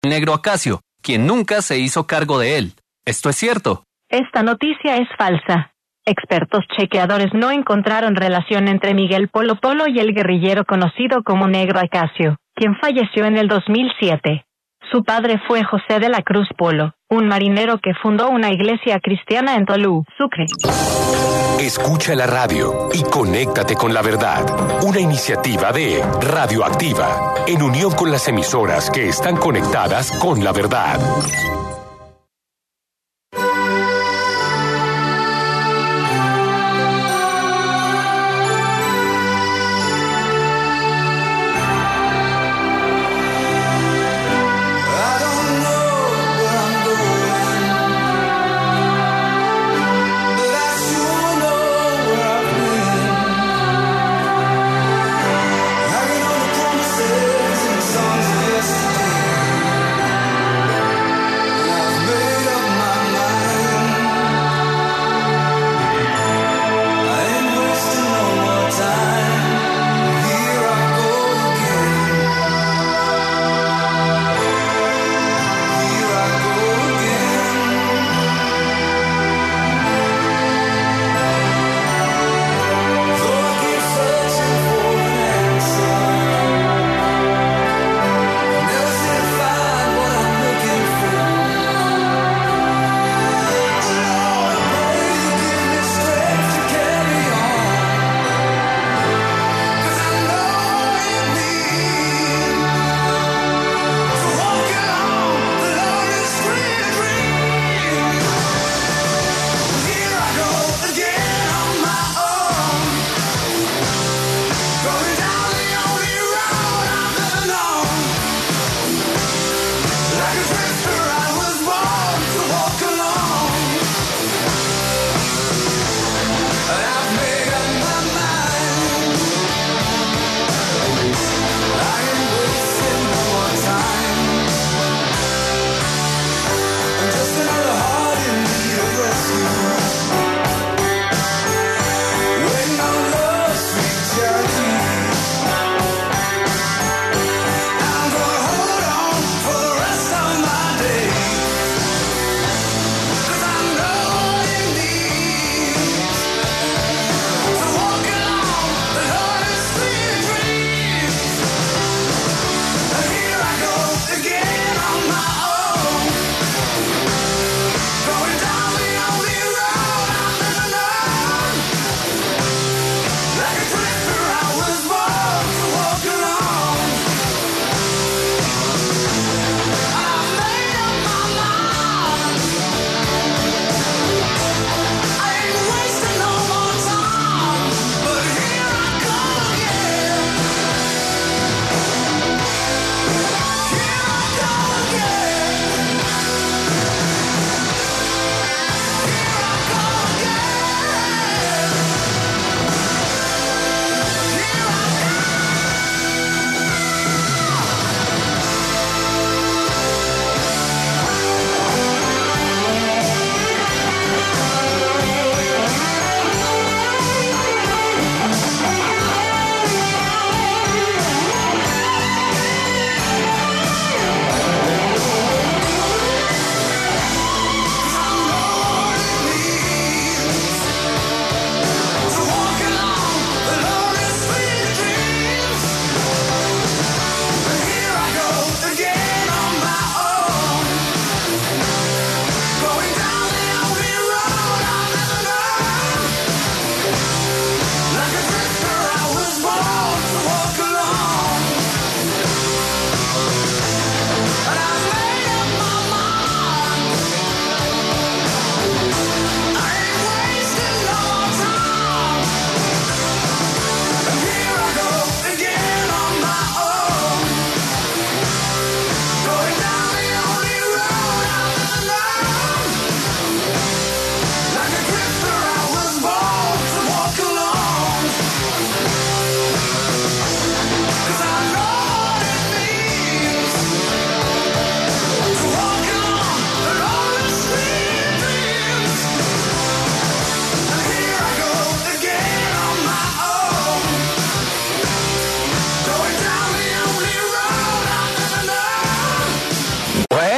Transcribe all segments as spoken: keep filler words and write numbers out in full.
Negro Acacio, quien nunca se hizo cargo de él. ¿Esto es cierto? Esta noticia es falsa. Expertos chequeadores no encontraron relación entre Miguel Polo Polo y el guerrillero conocido como Negro Acacio, quien falleció en el dos mil siete. Su padre fue José de la Cruz Polo, un marinero que fundó una iglesia cristiana en Tolú, Sucre. Escucha la radio y conéctate con la verdad. Una iniciativa de Radioactiva, en unión con las emisoras que están conectadas con la verdad.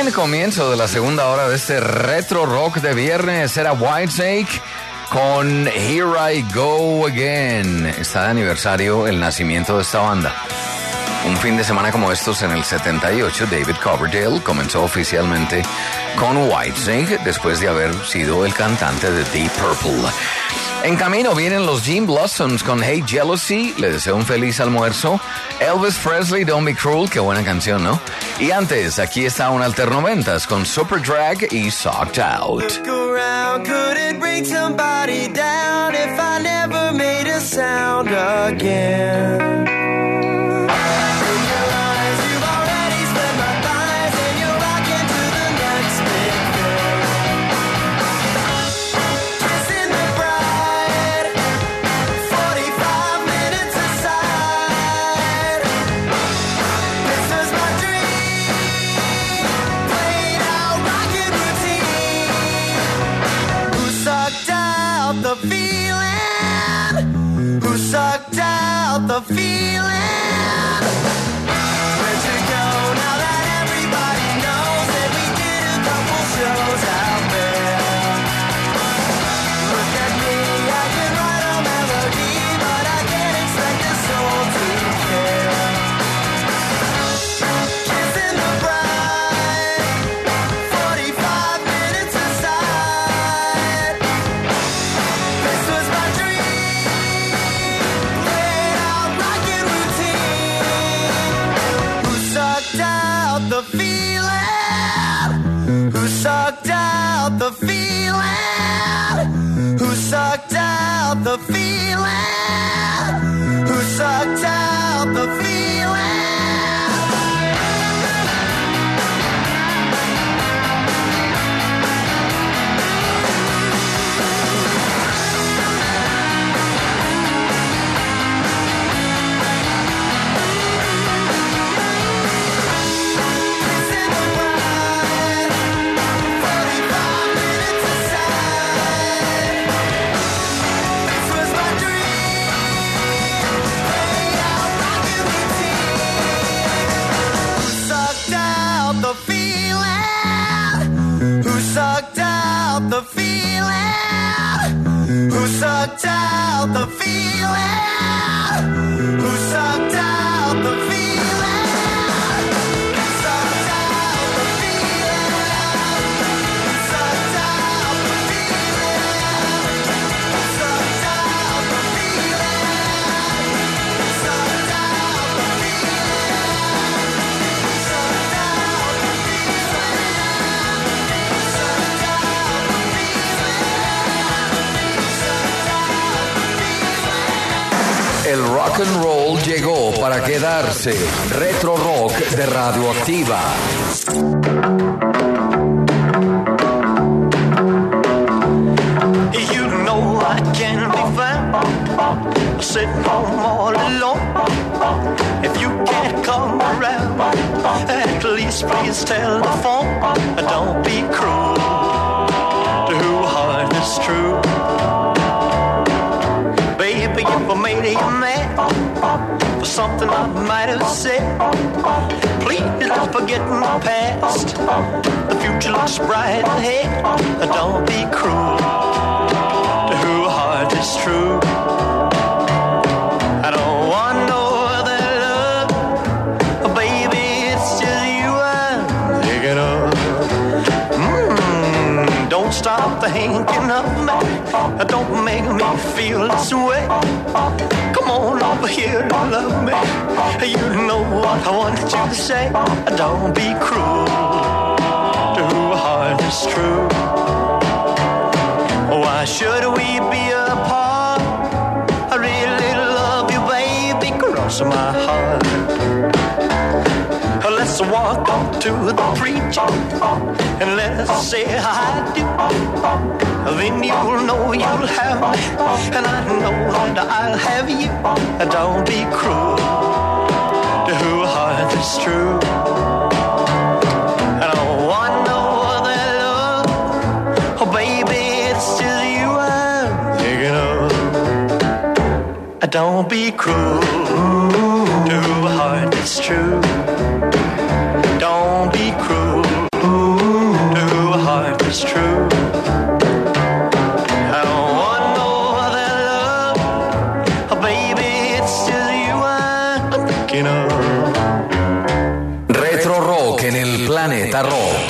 Bien, comienzo de la segunda hora de este retro rock de viernes. Era Whitesnake con Here I Go Again. Está de aniversario el nacimiento de esta banda. Un fin de semana como estos en el setenta y ocho, David Coverdale comenzó oficialmente con Whitesnake después de haber sido el cantante de Deep Purple. En camino vienen los Jean Blossoms con Hey Jealousy, le deseo un feliz almuerzo. Elvis Presley, Don't Be Cruel, qué buena canción, ¿no? Y antes, aquí está un alternoventas con Superdrag y Socked Out. Look around, could it bring somebody down if I never made a sound again? The feeling, who sucked out the feeling? Where'd you go now that everybody knows that we did a couple shows out there? Look at me, I can write a melody, but I can't expect a soul to care. Kissing the bride, forty-five minutes aside. This was my dream, laid out rockin' routine. Who sucked out the feeling? Who sucked out the feeling? Who sucked out the feeling? Who sucked out the feeling? Sucked out the feeling? Who sucked out the feeling? Who sucked out the feeling? Who sucked out the feeling? Who sucked out the feeling? Who sucked out the feeling? Who sucked out the feeling? Who sucked out the El rock and roll llegó para quedarse. Retro rock de Radioactiva. You know I can't be found sitting home all alone. If you can't come around, at least please telephone. Don't be cruel to who heart is true. Baby, if I made you mad for something I might have said, please don't forget my past. The future looks bright ahead. Don't be cruel to who heart is true. I don't want no other love, baby, it's just you I'm thinking of. Mm, don't stop thinking of me. Don't make me feel this way. Come on over here and love me. You know what I want you to say. Don't be cruel to who heart is true. Why should we be apart? I really love you, baby, cross my heart. Let's walk up to the preacher and let's say I do. Then you'll know you'll have me, and I know that I'll have you. Don't be cruel to who heart is true. I don't want no other love, oh baby, it's just you I'm thinking of. Don't be cruel to who heart is true. Don't be cruel Planeta Rock.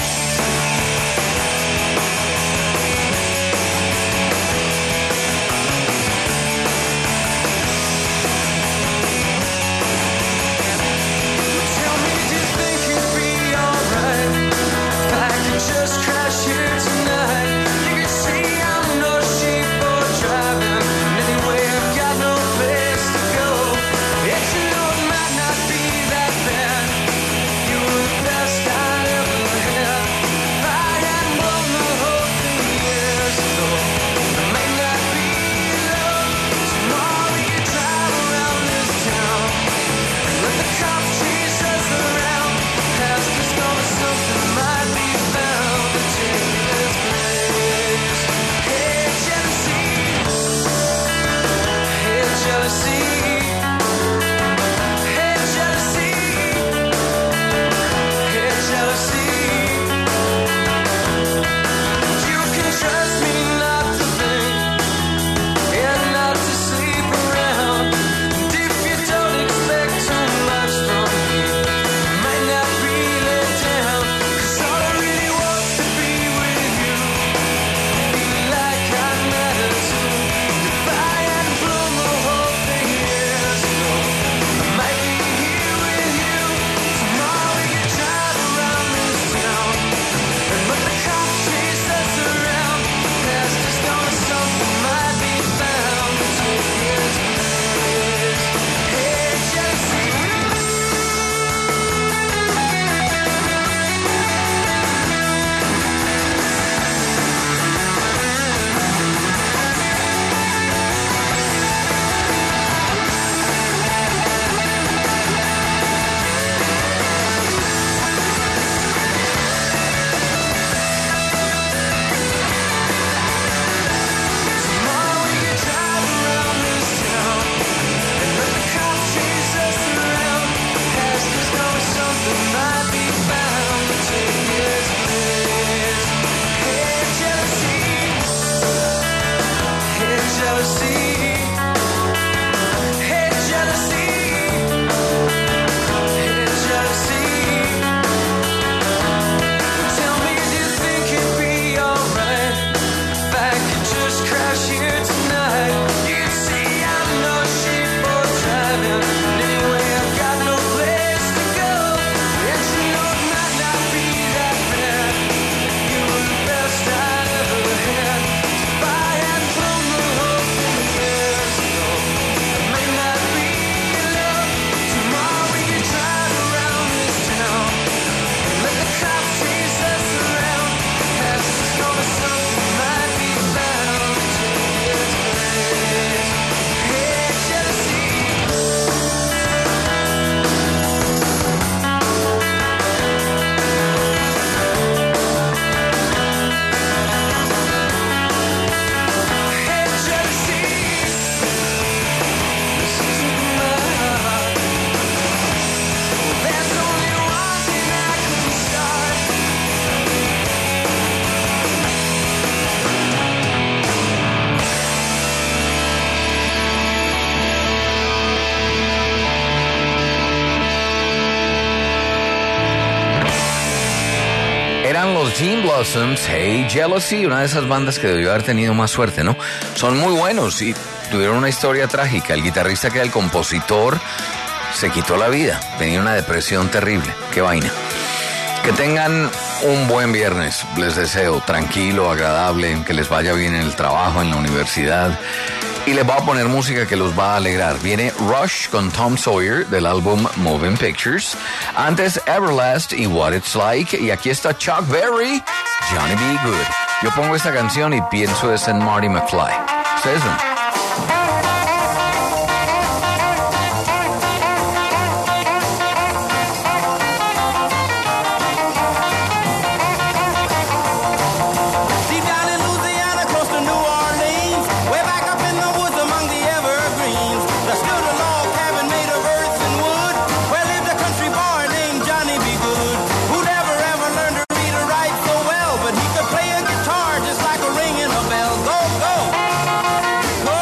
Los Gin Blossoms, Hey Jealousy, una de esas bandas que debió haber tenido más suerte, ¿no? Son muy buenos y tuvieron una historia trágica. El guitarrista, que era el compositor, se quitó la vida. Tenía una depresión terrible. Qué vaina. Que tengan un buen viernes. Les deseo tranquilo, agradable, que les vaya bien en el trabajo, en la universidad. Y les voy a poner música que los va a alegrar. Viene Rush con Tom Sawyer del álbum Moving Pictures. Antes Everlast y What It's Like. Y aquí está Chuck Berry, Johnny B. Good. Yo pongo esta canción y pienso es en Marty McFly. ¿Ustedes ven? Play a guitar just like a ringing a bell. Go, go.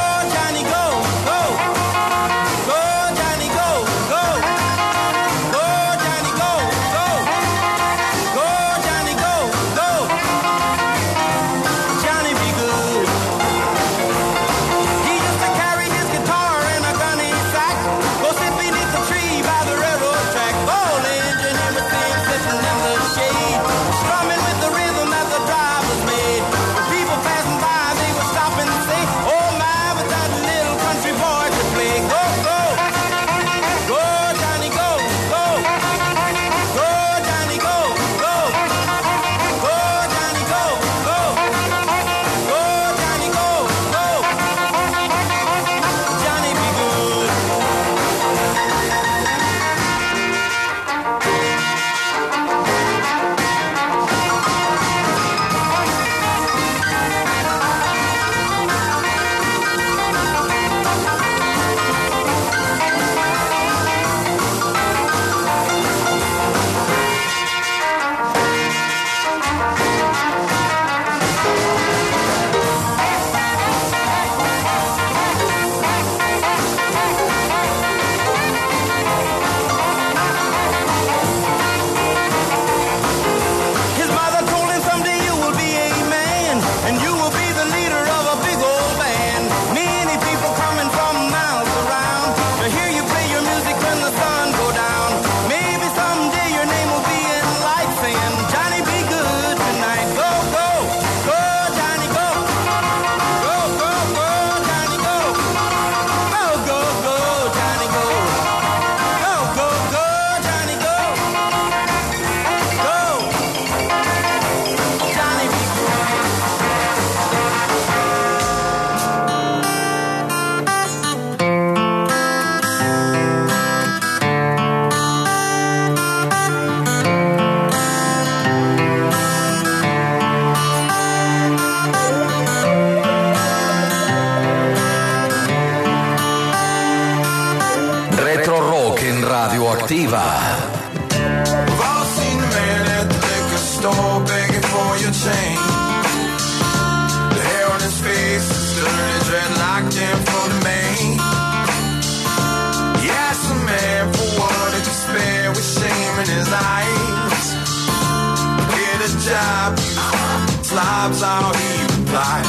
Radioactiva. We've all seen the man at the liquor store begging for your change. The hair on his face is dirty, dreadlocked in for the main. He asked the man for what he could spare with shame in his eyes. Get a job, you slobs, all he replied.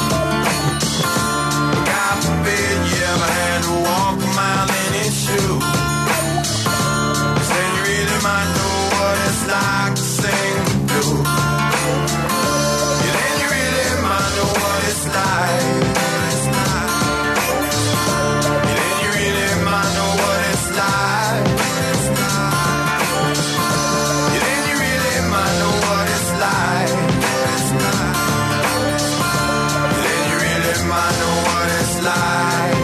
God forbid you ever had to walk a mile in his shoes. Then you really might know what it's like to sing the blues. Yeah, then you really might know what it's like. Yeah, then you really might know what it's like. Yeah, then you really might know what it's like. Yeah, then you really might know what it's like.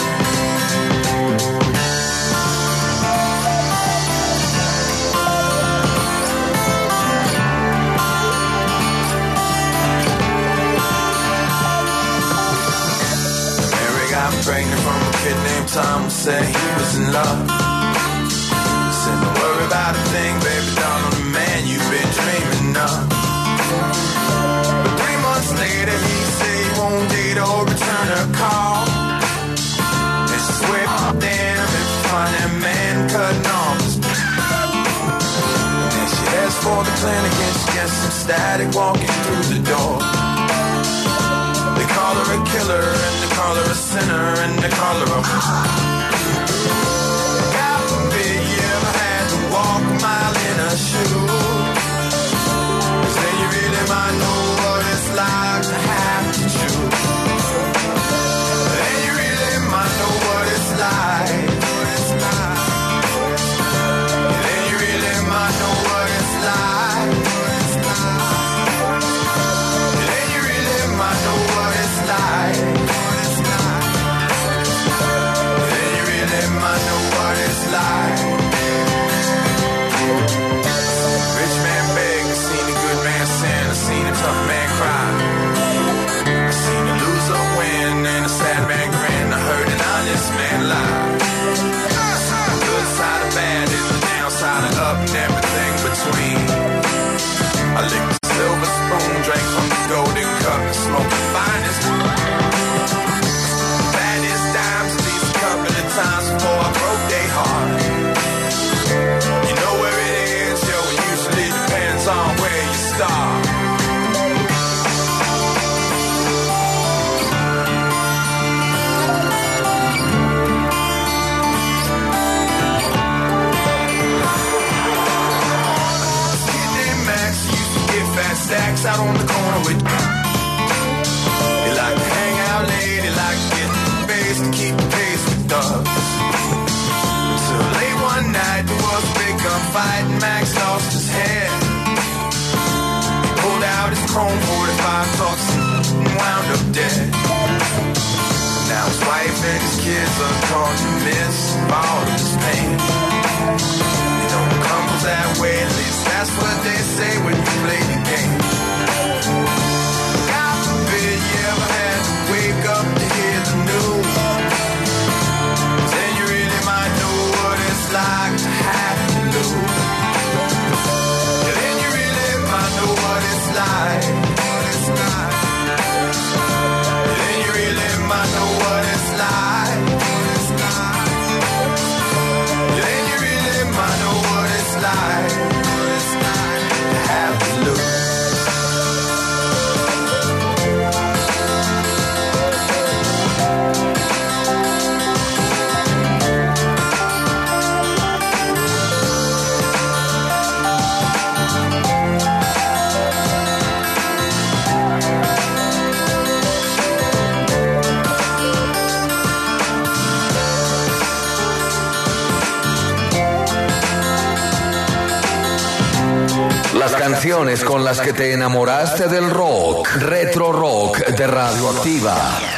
Pregnant from a kid named Tom, said he was in love. Said don't worry about a thing, baby doll, I'm the man you've been dreaming of. But three months later he said he won't date or return her call. And she swept damn and found that man cutting off his. And then she heads for the clinic and she gets some static walking through the door. They call her a killer, and they call her a sinner, and they call her a... God forbid you ever had to walk a mile in her shoes. Cause then you really might know what it's like to have to choose. Then you really might know what it's like. Then you really might know what it's like. Then you really might know what it's like. Then you really might know what it's like. Rich man beg, I seen a good man sin, I seen a tough man cry. I seen a loser win and a sad man grin. I heard an honest man lie. The good side of bad is the downside of up and everything between. I licked the silver spoon, drank from the golden cup, and smoked the finest. Baddest dimes, at least a couple of times before I broke their heart. You know where it is, yo, it usually depends on where you start. Kid named Max used to get fat stacks out on the corner with. He liked to hang out late, he liked to get the bass to keep the pace with thugs. Until late one night there was a big gunfight and Max lost his head. He pulled out his chrome forty-five talks and wound up dead. Now his wife and his kids are caught in the midst of all of his pain. You know it comes that way, at least that's what they say when you play the game. God forbid you ever had to wake up to hear the news. Then you really might know what it's like to have to lose. Yeah, then you really might know what it's like. Yeah, then you really might know what it's like. Yeah, then you really might know what it's like to have to lose. Las canciones con las que te enamoraste del rock. Retro Rock de Radioactiva.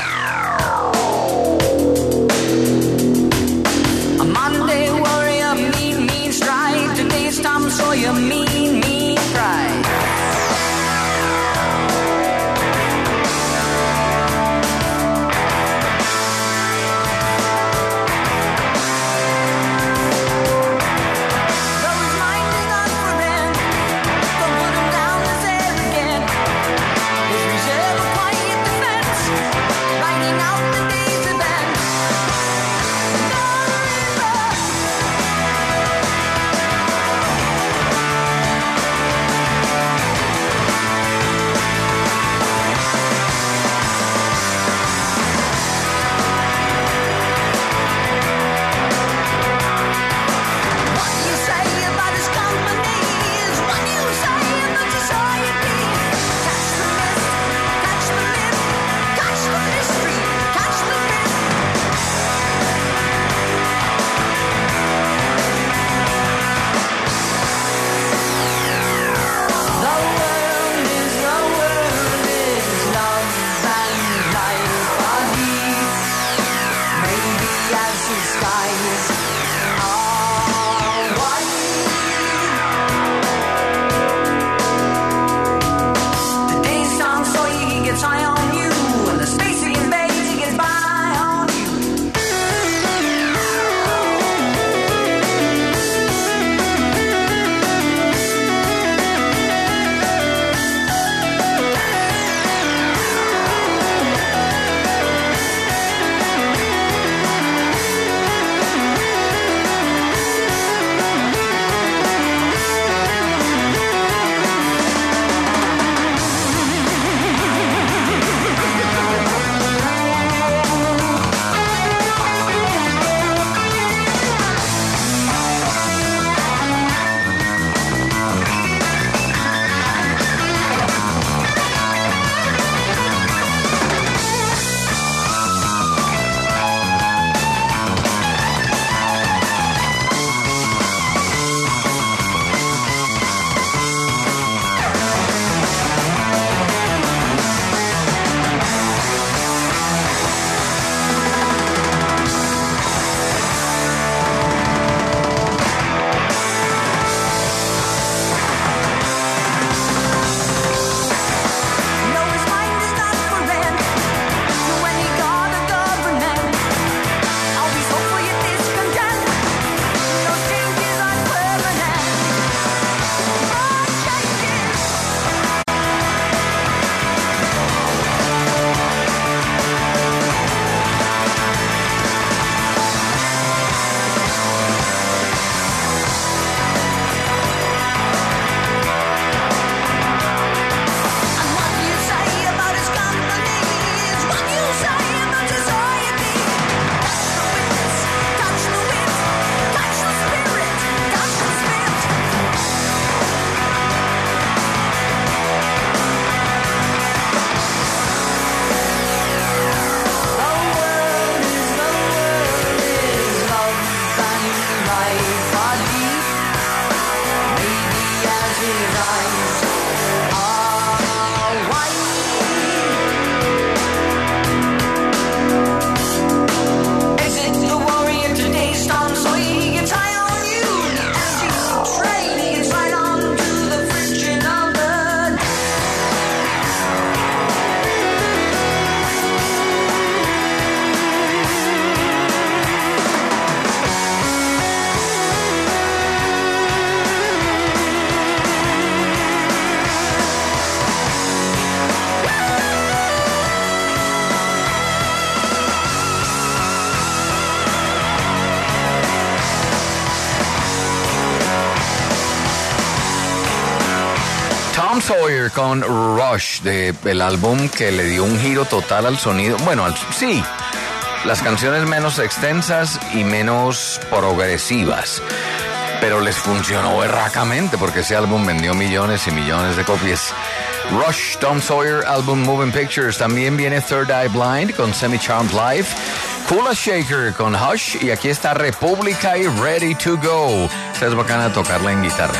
A Monday warrior, mean, mean strike. Today's Tom Sawyer, mean, mean pride. Tom Sawyer con Rush, de el álbum que le dio un giro total al sonido. Bueno, al, sí, las canciones menos extensas y menos progresivas, pero les funcionó berracamente porque ese álbum vendió millones y millones de copias. Rush, Tom Sawyer, álbum Moving Pictures. También viene Third Eye Blind con Semi Charmed Life, Kula Shaker con Hush, y aquí está República y Ready to Go. Esta es bacana tocarla en guitarra.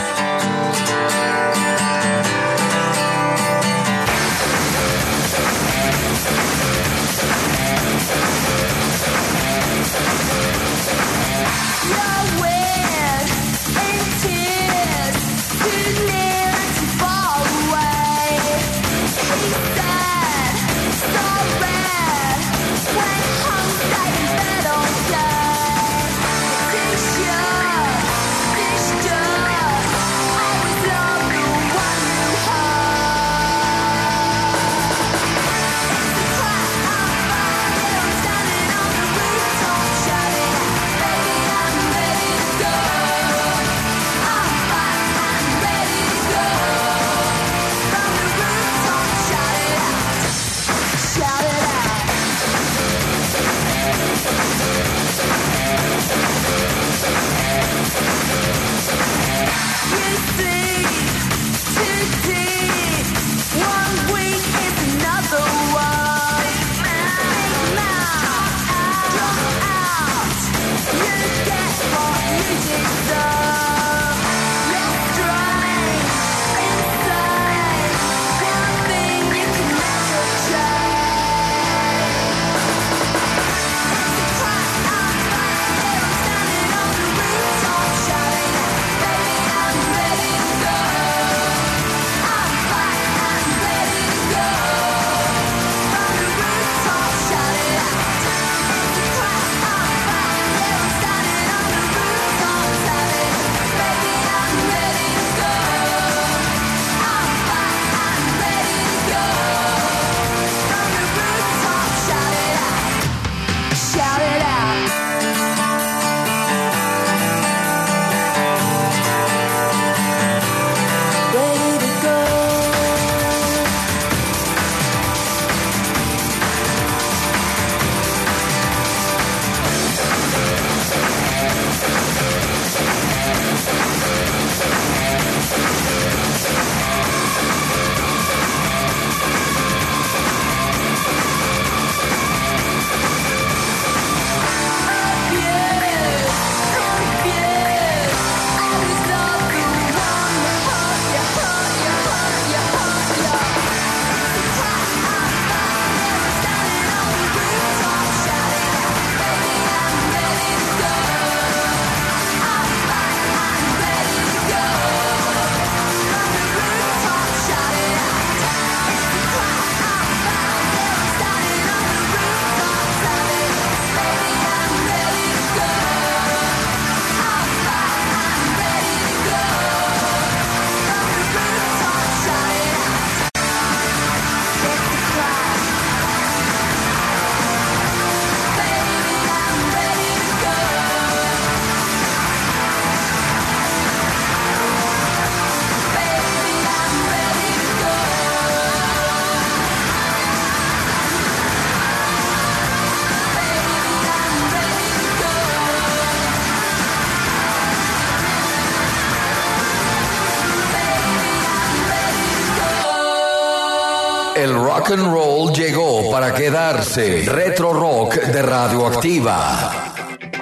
El rock and roll llegó para quedarse. Retro Rock de Radioactiva.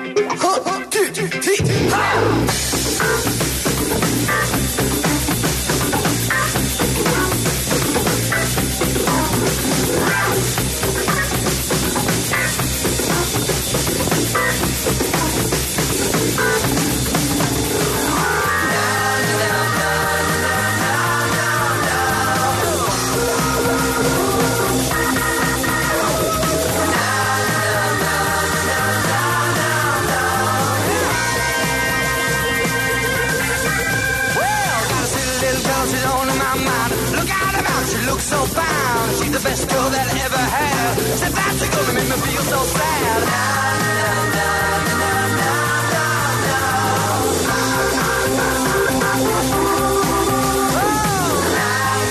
So fine, she's the best girl that I ever had. Said that's a girl that made me feel so sad. Na, na, na, na, na, na, na. Oh, na,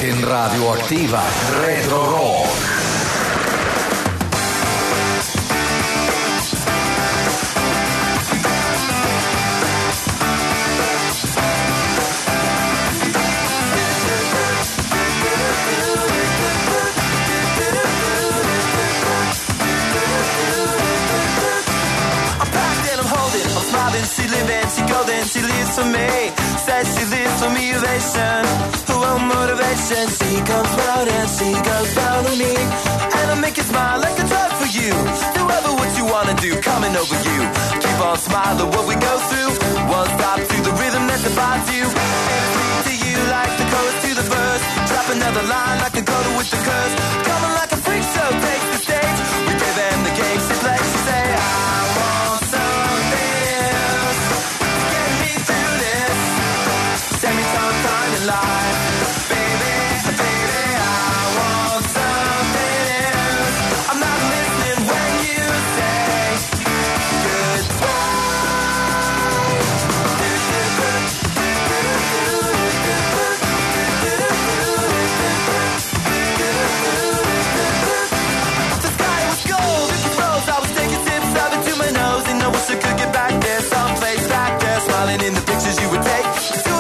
en Radioactiva Retro Rock. She living, she go then, she lives for me. Says she lives for motivation, her own motivation. She comes round and she goes down on me, and I make you smile like a drug for you. Do ever what you wanna do, coming over you. Keep on smiling what we go through. One stop to the rhythm that defines you. Everything to you like the chorus to the verse. Drop another line like a coda with the curse. Coming like a freak show, takes the stage. We give them the game, she plays, she say I want something. Send me some kind of life, baby, baby, I want something else. I'm not listening when you say goodbye. The sky was gold, it was rose, I was taking tips of it to my nose, and I wish I could get back there, someplace back there, smiling in the pictures you would take.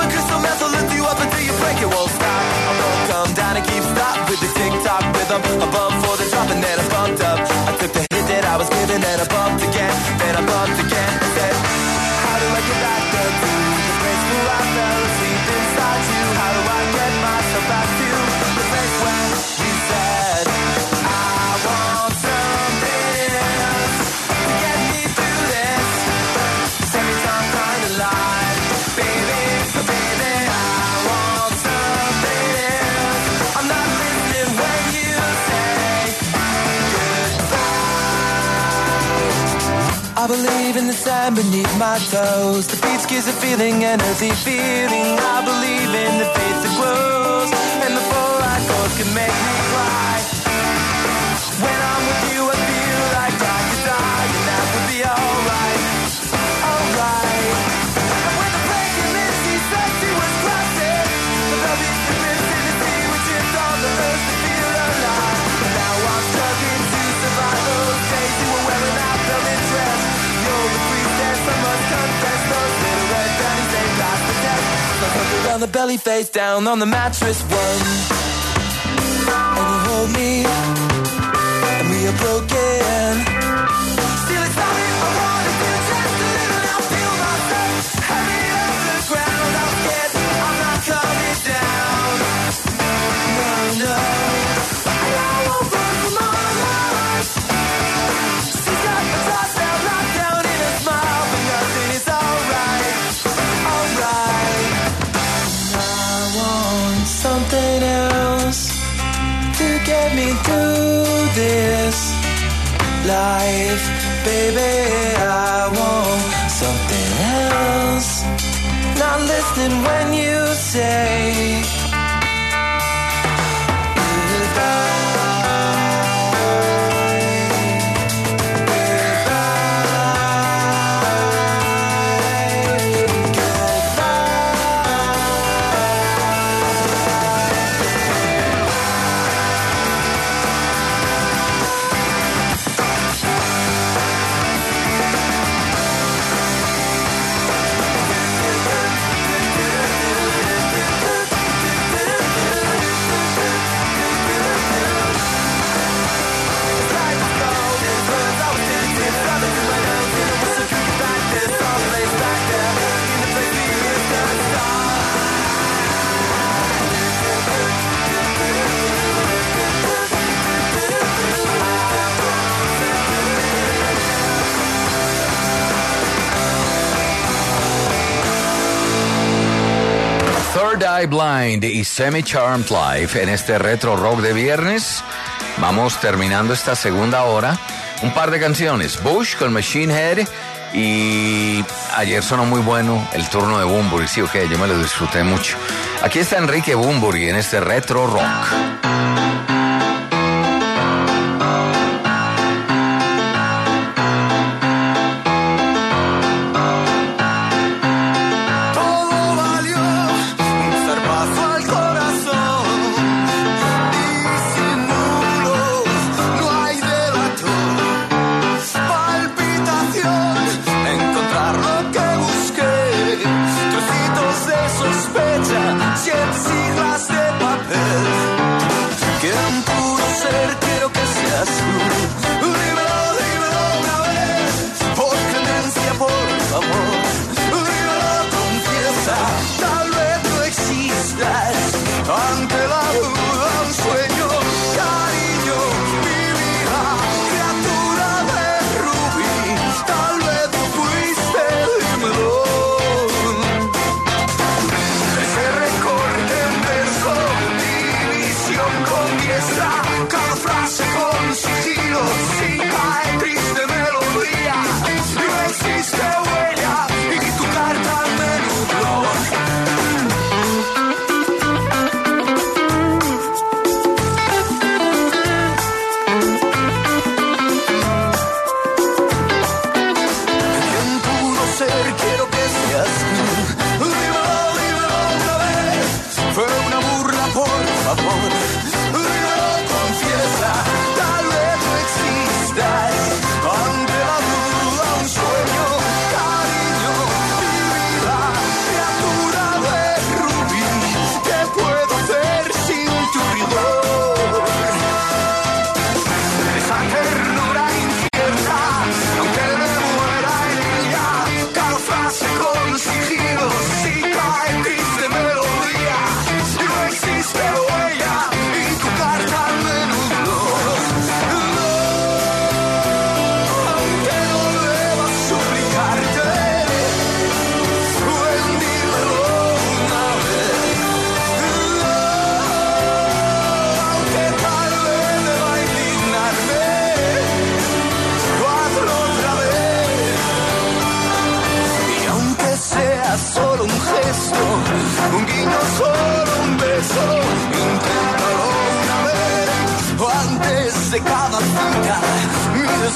It won't stop, I won't come down and keep stop with the tick-tock rhythm. I bumped for the drop and then I bumped up. I took the hit that I was given and I bumped again. Then I bumped again and said, how do I get back there to the place where I fell asleep inside you? How do I get myself back to the place where you said I want something else to get me through this? Send me some kind of light, baby, baby, I want something else. I'm not listening when you say goodbye. I believe in the sand beneath my toes. The beach gives a feeling, an earthy feeling. I believe in the faith that grows, and the four-eyed chords can make me cry. When I'm with you, I feel like I could die, and that would be alright, alright. And when the breaking in, she said she was crossing the rubbish that lives in the sea, which is all the earth to feel alive. And now I'm struggling to survive those days you were wearing out velvet dress. You're the priestess, I must confess. Those little red panties, they last the test. So hook around the belly, face down on the mattress, one. And you hold me, and we are broken. Still it's not me, I wanna feel just a little. Now feel myself heavy off the ground. I'm scared, I'm not coming down. No, no, and I won't run from all life. She's got the toss out, locked down in a smile, but nothing is alright, alright. And I want something else to get me through this life, baby. I want something else. Not listening when you say Third Eye Blind y Semi-Charmed Life en este retro rock de viernes. Vamos terminando esta segunda hora. Un par de canciones. Bush con Machine Head y ayer sonó muy bueno el turno de Bunbury. Sí, ok, yo me lo disfruté mucho. Aquí está Enrique Bunbury en este retro rock. todo valió un zarpazo al corazón.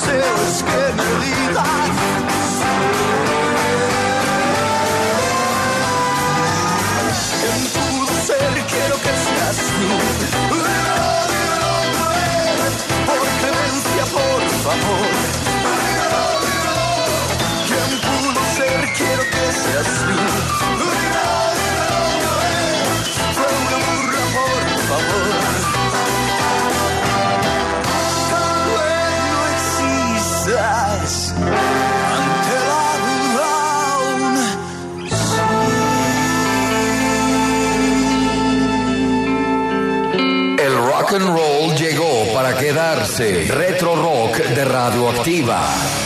deseo es que me digas. En tu ser quiero que seas tú. Dímelo, dímelo otra vez, por clemencia, por favor. Dímelo, dímelo, quien pudo ser quiero que seas tú. Dímelo, dímelo otra vez, fue una burla, por favor. Tal vez no existas ante la duda aún. El rock and roll llegó para quedarse. Retro Rock de Radioactiva.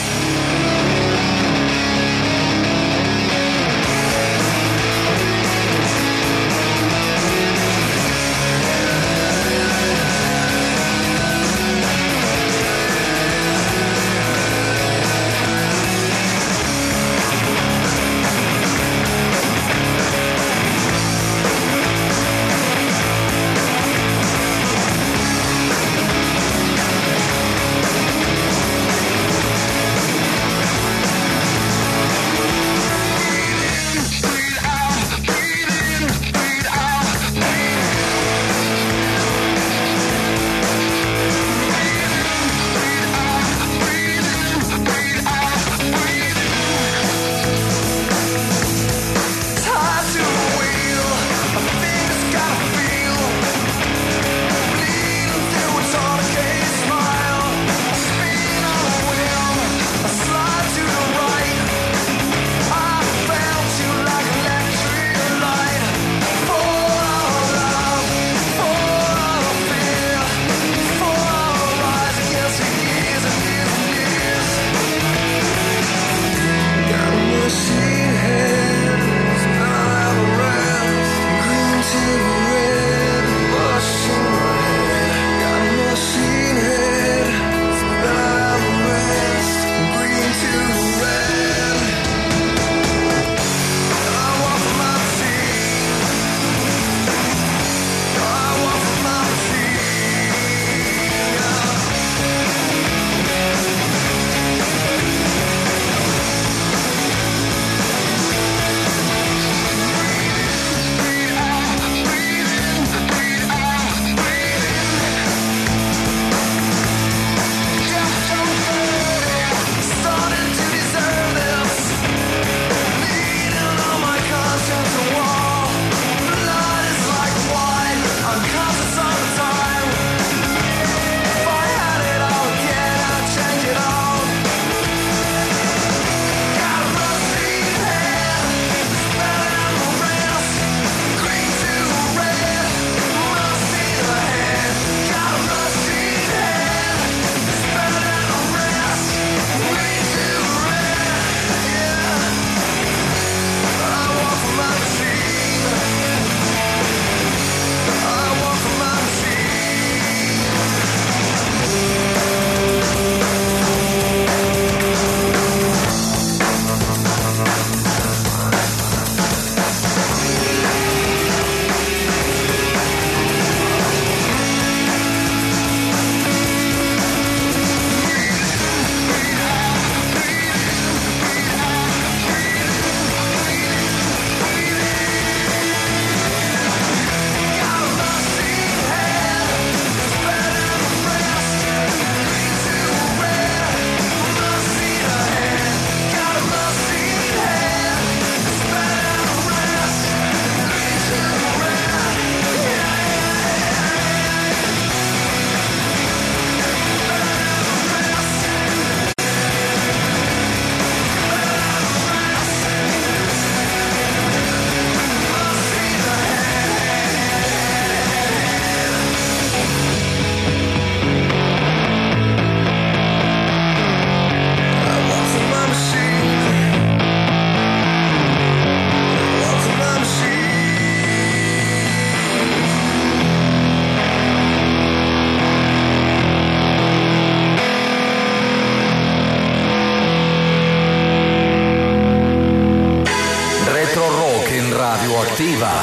Radioactiva.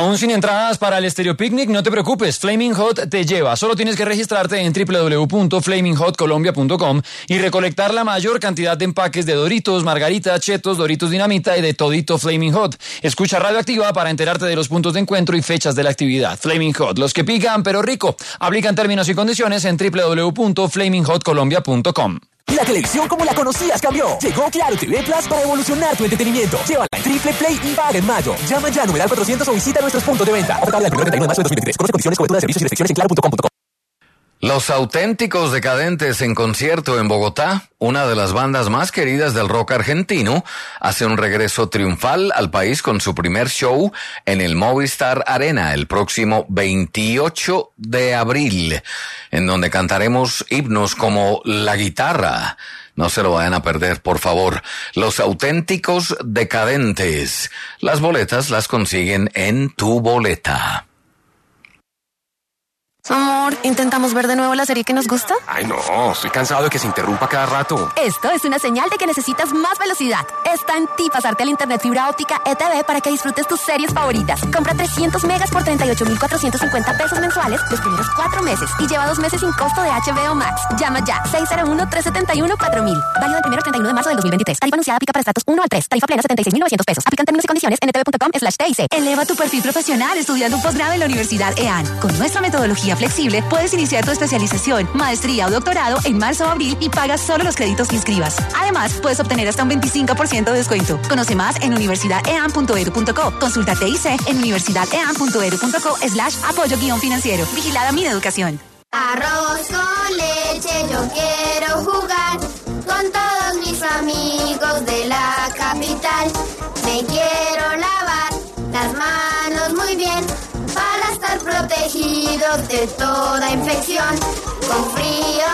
¿Aún sin entradas para el Stereo Picnic? No te preocupes, Flaming Hot te lleva. Solo tienes que registrarte en doble u doble u doble u punto flaming hot colombia punto com y recolectar la mayor cantidad de empaques de Doritos, Margarita, Chetos, Doritos Dinamita y de todito Flaming Hot. Escucha Radioactiva para enterarte de los puntos de encuentro y fechas de la actividad. Flaming Hot, los que pican pero rico. Aplican términos y condiciones en doble u doble u doble u punto flaming hot colombia punto com. La televisión como la conocías cambió. Llegó Claro T V Plus para evolucionar tu entretenimiento. Llévala en Triple Play y paga en mayo. Llama ya a numeral cuatrocientos o visita nuestros puntos de venta. Oferta válida del primero al treinta y uno de marzo de dos mil veintitrés. Conoce condiciones, cobertura de servicios y restricciones en claro punto com punto co. Los Auténticos Decadentes en concierto en Bogotá, una de las bandas más queridas del rock argentino, hace un regreso triunfal al país con su primer show en el Movistar Arena el próximo veintiocho de abril, en donde cantaremos himnos como La Guitarra. No se lo vayan a perder, por favor. Los Auténticos Decadentes. Las boletas las consiguen en Tu Boleta. Amor, ¿intentamos ver de nuevo la serie que nos gusta? Ay, no, estoy cansado de que se interrumpa cada rato. Esto es una señal de que necesitas más velocidad. Está en ti pasarte al internet fibra óptica E T V para que disfrutes tus series favoritas. Compra trescientos megas por treinta y ocho mil cuatrocientos cincuenta pesos mensuales los primeros cuatro meses y lleva dos meses sin costo de H B O Max. Llama ya, seis cero uno, tres siete uno, cuatro mil. Válido del primero al treinta y uno de marzo del dos mil veintitrés. Tarifa anunciada aplica para estratos uno al tres. Tarifa plena setenta y seis mil novecientos pesos. Aplican términos y condiciones en etv punto com slash T I C. Eleva tu perfil profesional estudiando un posgrado en la Universidad E A N. Con nuestra metodología flexible, puedes iniciar tu especialización, maestría o doctorado en marzo o abril y pagas solo los créditos que inscribas. Además, puedes obtener hasta un veinticinco por ciento de descuento. Conoce más en universidad e a n punto e d u punto co. Consulta T I C en universidad e a n punto e d u punto co slash apoyo guión financiero. Vigilada Mi Educación. Arroz con leche, yo quiero jugar con todos mis amigos de la capital. Me quiero lavar las manos muy bien para estar protegidos de toda infección. Con frío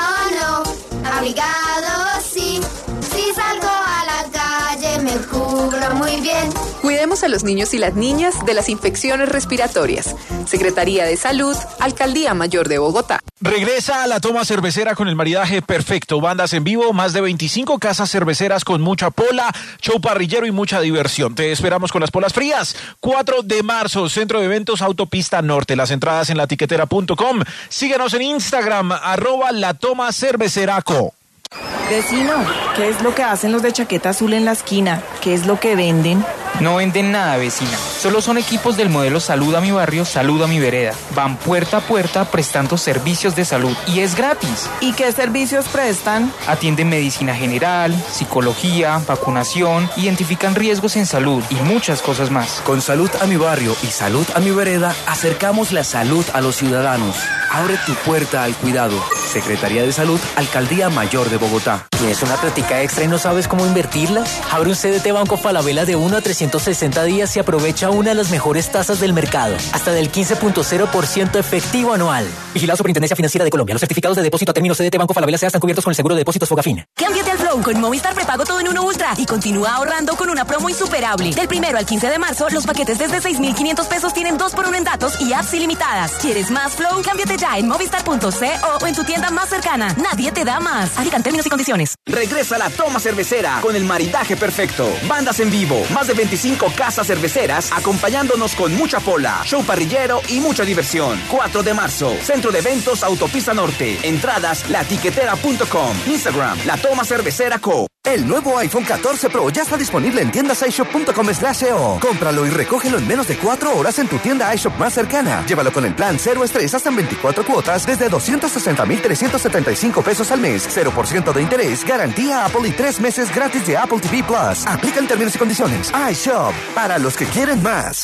no, abrigado sí. Si salgo a la calle me cubro muy bien. Cuidemos a los niños y las niñas de las infecciones respiratorias. Secretaría de Salud, Alcaldía Mayor de Bogotá. Regresa a la toma cervecera con el maridaje perfecto. Bandas en vivo, más de veinticinco casas cerveceras con mucha pola, show parrillero y mucha diversión. Te esperamos con las polas frías. cuatro de marzo, Centro de Eventos Autopista Norte. Las entradas en la tiquetera punto com. Síguenos en Instagram, arroba la toma cerveceraco. Vecino, ¿qué es lo que hacen los de chaqueta azul en la esquina? ¿Qué es lo que venden? No venden nada, vecina. Solo son equipos del modelo Salud a mi barrio, Salud a mi vereda. Van puerta a puerta prestando servicios de salud y es gratis. ¿Y qué servicios prestan? Atienden medicina general, psicología, vacunación, identifican riesgos en salud y muchas cosas más. Con Salud a mi barrio y Salud a mi vereda, acercamos la salud a los ciudadanos. Abre tu puerta al cuidado. Secretaría de Salud, Alcaldía Mayor de Bogotá. ¿Tienes una plática extra y no sabes cómo invertirla? Abre un C D T Banco Falabella de uno a trescientos sesenta días y aprovecha una de las mejores tasas del mercado. Hasta del quince punto cero por ciento efectivo anual. Vigilado Superintendencia Financiera de Colombia. Los certificados de depósito a término C D T Banco Falabella están cubiertos con el seguro de depósitos Fogafín. Cámbiate al Flow con Movistar Prepago todo en uno Ultra y continúa ahorrando con una promo insuperable. Del primero al quince de marzo, los paquetes desde seis mil quinientos pesos tienen dos por uno en datos y apps ilimitadas. ¿Quieres más Flow? Cámbiate ya en movistar punto co o en tu tienda más cercana. Nadie te da más. Aplican términos y condiciones. Regresa la toma cervecera con el maridaje perfecto. Bandas en vivo, más de veinticinco casas cerveceras acompañándonos con mucha pola, show parrillero y mucha diversión. cuatro de marzo, Centro de Eventos Autopista Norte. Entradas la tiquetera punto com. Instagram, La Toma Cervecera Co. El nuevo iPhone catorce Pro ya está disponible en tiendas i shop punto com slash e o. Cómpralo y recógelo en menos de cuatro horas en tu tienda iShop más cercana. Llévalo con el plan cero estrés hasta en veinticuatro cuotas desde doscientos sesenta mil trescientos setenta y cinco pesos al mes. cero por ciento de interés, garantía Apple y tres meses gratis de Apple T V Plus. Aplican términos y condiciones. iShop, para los que quieren más.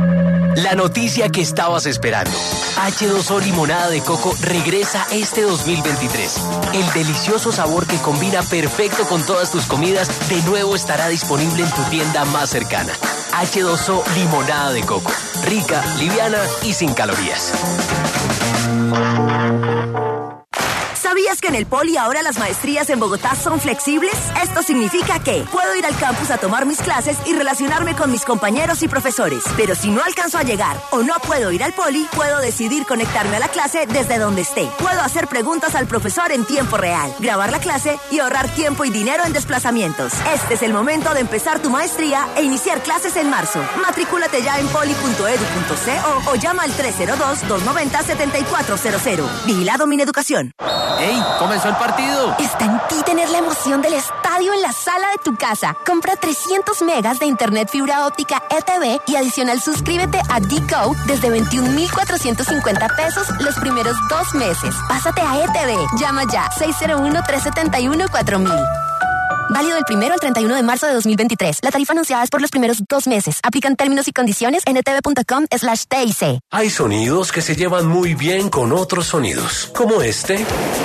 La noticia que estabas esperando. H dos O Limonada de Coco regresa este dos mil veintitrés. El delicioso sabor que combina perfecto con todas tus comidas de nuevo estará disponible en tu tienda más cercana. H dos O Limonada de Coco. Rica, liviana y sin calorías. ¿Sabías que en el Poli ahora las maestrías en Bogotá son flexibles? Esto significa que puedo ir al campus a tomar mis clases y relacionarme con mis compañeros y profesores. Pero si no alcanzo a llegar o no puedo ir al Poli, puedo decidir conectarme a la clase desde donde esté. Puedo hacer preguntas al profesor en tiempo real, grabar la clase y ahorrar tiempo y dinero en desplazamientos. Este es el momento de empezar tu maestría e iniciar clases en marzo. Matricúlate ya en poli punto edu punto co o llama al tres cero dos, dos nueve cero, siete cuatro cero cero. Vigilado Mineducación. ¡Ey! ¡Comenzó el partido! Está en ti tener la emoción del estadio en la sala de tu casa. Compra trescientos megas de internet fibra óptica E T V y adicional suscríbete a D-Co desde veintiún mil cuatrocientos cincuenta pesos los primeros dos meses. Pásate a E T V. Llama ya seis cero uno, tres siete uno, cuatro mil. Válido del primero al treinta y uno de marzo de dos mil veintitrés. La tarifa anunciada es por los primeros dos meses. Aplican términos y condiciones en etv.com slash TIC. Hay sonidos que se llevan muy bien con otros sonidos, como este,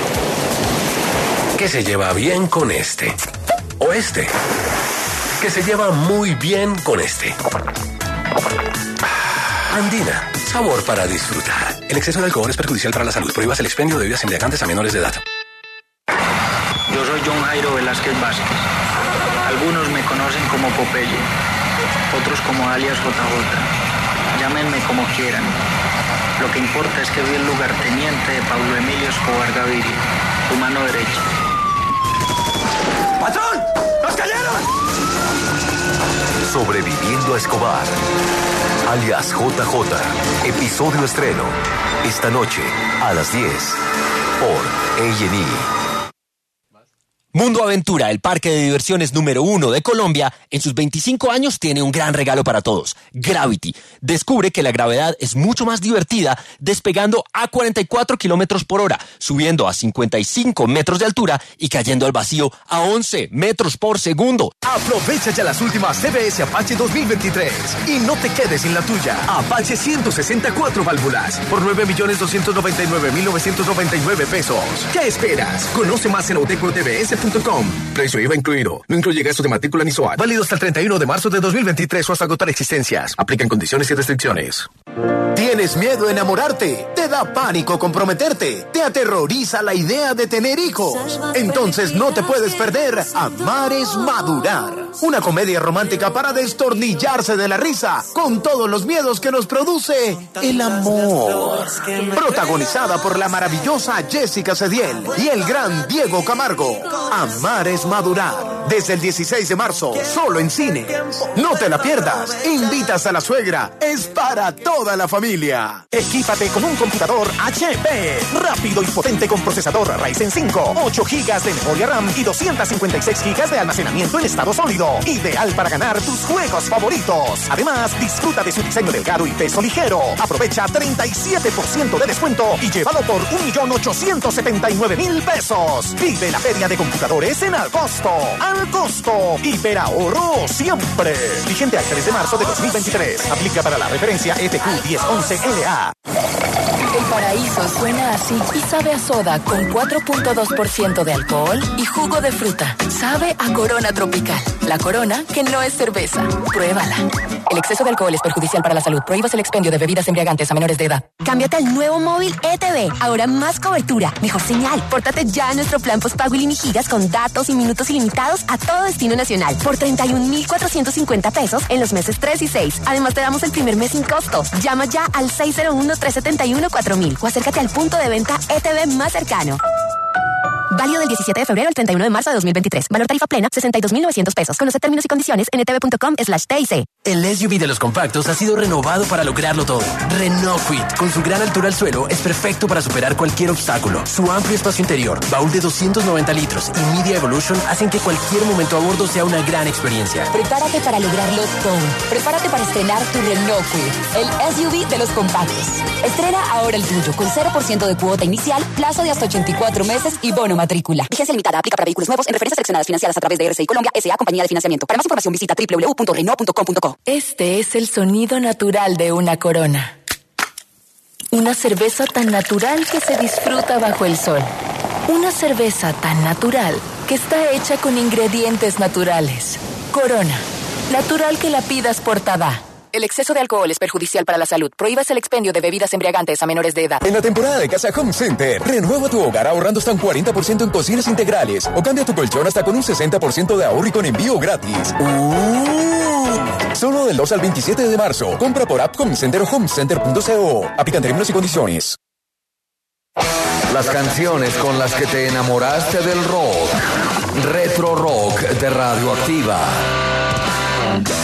que se lleva bien con este, o este, que se lleva muy bien con este. Andina, sabor para disfrutar. El exceso de alcohol es perjudicial para la salud. Prohíbas el expendio de bebidas embriagantes a menores de edad. Yo soy John Jairo Velázquez Vázquez. Algunos me conocen como Popeye, otros como alias J J. Llámenme como quieran. Lo que importa es que fui el lugarteniente de Pablo Emilio Escobar Gaviria, tu mano derecha. ¡Patrón! ¡Nos cayeron! Sobreviviendo a Escobar, alias J J, episodio estreno, esta noche a las diez, por A and E. Mundo Aventura, el parque de diversiones número uno de Colombia, en sus veinticinco años tiene un gran regalo para todos. Gravity. Descubre que la gravedad es mucho más divertida despegando a cuarenta y cuatro kilómetros por hora, subiendo a cincuenta y cinco metros de altura y cayendo al vacío a once metros por segundo. Aprovecha ya las últimas C B S Apache dos mil veintitrés y no te quedes sin la tuya. Apache ciento sesenta y cuatro válvulas por nueve millones doscientos noventa y nueve mil novecientos noventa y nueve pesos. ¿Qué esperas? Conoce más en oteco t v s punto com. Precio I V A incluido. No incluye gastos de matrícula ni S O A T. Válido hasta el treinta y uno de marzo de dos mil veintitrés o hasta agotar existencias. Aplican condiciones y restricciones. ¿Tienes miedo a enamorarte? ¿Te da pánico comprometerte? ¿Te aterroriza la idea de tener hijos? Entonces no te puedes perder Amar es Madurar. Una comedia romántica para destornillarse de la risa con todos los miedos que nos produce el amor. Protagonizada por la maravillosa Jessica Cediel y el gran Diego Camargo. Amar es Madurar. Desde el dieciséis de marzo, solo en cines. No te la pierdas. Invitas a la suegra. Es para toda la familia. Equípate con un computador H P. Rápido y potente con procesador Ryzen cinco. ocho gigas de memoria RAM y doscientos cincuenta y seis gigas de almacenamiento en estado sólido. Ideal para ganar tus juegos favoritos. Además, disfruta de su diseño delgado y peso ligero. Aprovecha treinta y siete por ciento de descuento y llévalo por un millón ochocientos setenta y nueve mil pesos. Vive la feria de computadores en Al Costo. Al Costo. Hiperahorro siempre. Vigente al tres de marzo de dos mil veintitrés. Aplica para la referencia E T Q diez once L A. El paraíso suena así y sabe a soda con cuatro punto dos por ciento de alcohol y jugo de fruta. Sabe a Corona Tropical. La Corona que no es cerveza. Pruébala. El exceso de alcohol es perjudicial para la salud. Prohíbas el expendio de bebidas embriagantes a menores de edad. Cámbiate al nuevo móvil E T V. Ahora más cobertura, mejor señal. Pórtate ya a nuestro plan postpago gigas con datos y minutos ilimitados a todo destino nacional por treinta y un mil cuatrocientos cincuenta pesos en los meses tres y seis. Además te damos el primer mes sin costo. Llama ya al seis cero uno, tres siete uno, cuatro mil o acércate al punto de venta E T V más cercano. Válido del diecisiete de febrero al treinta y uno de marzo de dos mil veintitrés. Valor tarifa plena, sesenta y dos mil novecientos pesos. Conoce términos y condiciones en etv.com slash TIC. El S U V de los compactos ha sido renovado para lograrlo todo. Renault Kwid, con su gran altura al suelo, es perfecto para superar cualquier obstáculo. Su amplio espacio interior, baúl de doscientos noventa litros y Media Evolution hacen que cualquier momento a bordo sea una gran experiencia. Prepárate para lograrlo todo. Prepárate para estrenar tu Renault Kwid, el S U V de los compactos. Estrena ahora el tuyo con cero por ciento de cuota inicial, plazo de hasta ochenta y cuatro meses y bono matrícula. Vigencia limitada. Aplica para vehículos nuevos en referencias seleccionadas financiadas a través de R C I Colombia S A Compañía de Financiamiento. Para más información visita doble u doble u doble u punto renault punto com punto co. Este es el sonido natural de una Corona. Una cerveza tan natural que se disfruta bajo el sol. Una cerveza tan natural que está hecha con ingredientes naturales. Corona. Natural que la pidas por Tabá. El exceso de alcohol es perjudicial para la salud. Prohíbas el expendio de bebidas embriagantes a menores de edad. En la temporada de Casa Home Center, renueva tu hogar ahorrando hasta un cuarenta por ciento en cocinas integrales o cambia tu colchón hasta con un sesenta por ciento de ahorro y con envío gratis. Uh, solo del dos al veintisiete de marzo. Compra por app Home Center o homecenter punto co. Aplican términos y condiciones. Las canciones con las que te enamoraste del rock. Retro Rock de Radioactiva.